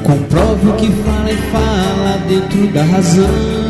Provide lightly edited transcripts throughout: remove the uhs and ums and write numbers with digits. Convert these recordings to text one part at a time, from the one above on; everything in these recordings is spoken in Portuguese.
Comprove o que fala e fala dentro da razão.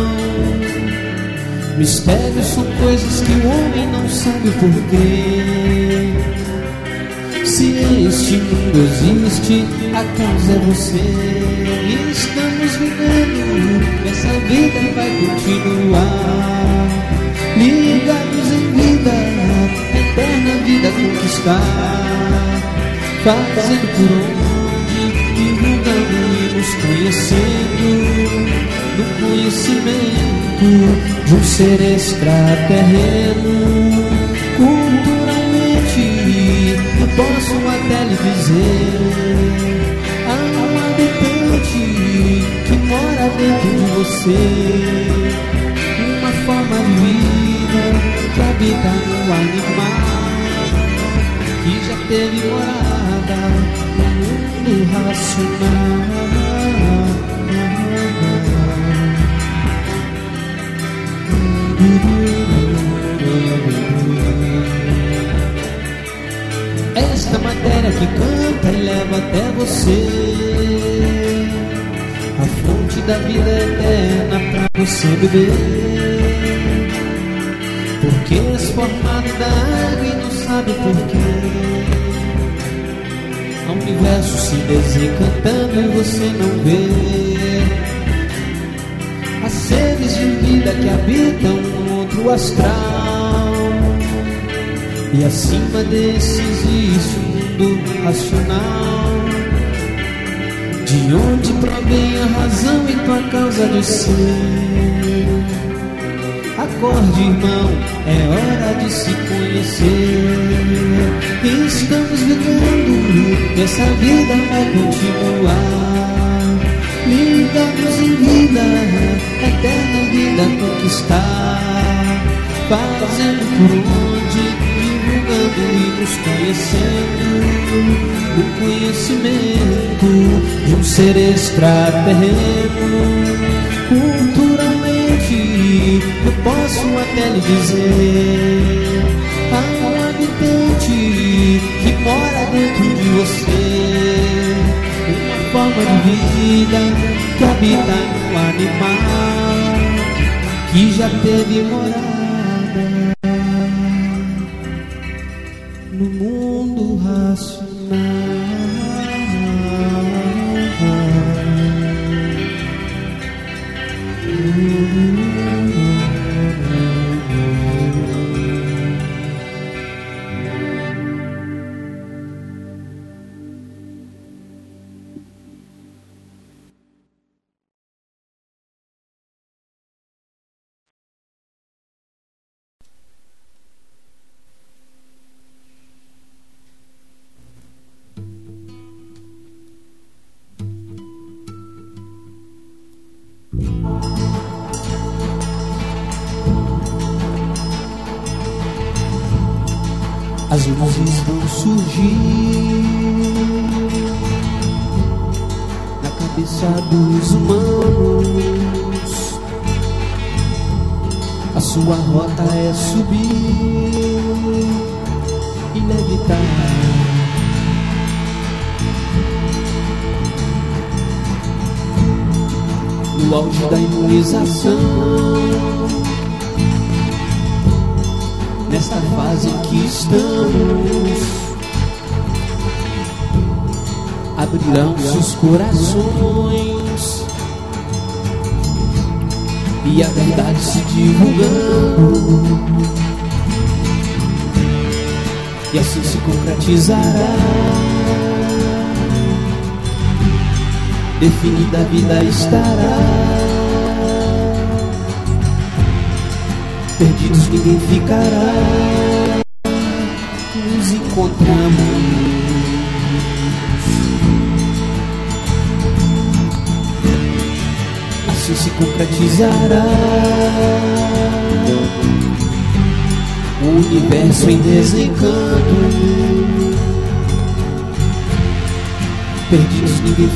Mistérios são coisas que o homem não sabe o porquê. Se este mundo existe, a causa é você. E estamos vivendo, essa vida vai continuar. Ligados em vida, eterna vida conquistar. Fazendo por onde, divulgando e nos conhecendo. No conhecimento de um ser extraterreno. Culturalmente, eu posso até lhe dizer, há um habitante que mora dentro de você. Uma forma de vida que habita no animal, que já teve morada no mundo racional. Esta matéria que canta e leva até você a fonte da vida eterna pra você beber. Porque és formado da água e não sabe porquê. Há um universo se desencantando e você não vê. Há seres de vida que habitam no outro astral. E acima desse existe um mundo racional, de onde provém a razão e tua causa de ser. Acorde, irmão, é hora de se conhecer. Estamos vivendo, essa vida vai continuar. Ligados em vida, eterna vida conquistar. Fazendo por onde, e nos conhecendo, o conhecimento de um ser extraterreno. Culturalmente, eu posso até lhe dizer, há um habitante que mora dentro de você. Uma forma de vida que habita no animal, que já teve morada no mundo racional. As luzes vão surgir na cabeça dos humanos. A sua rota é subir e levitar. No auge da imunização, nesta fase em que estamos, abrirão seus corações e a verdade se divulgando, e assim se concretizará. Definida a vida estará. Perdidos ninguém ficará. Nos encontramos. Assim se concretizará. O universo em desencanto. Perdidos ninguém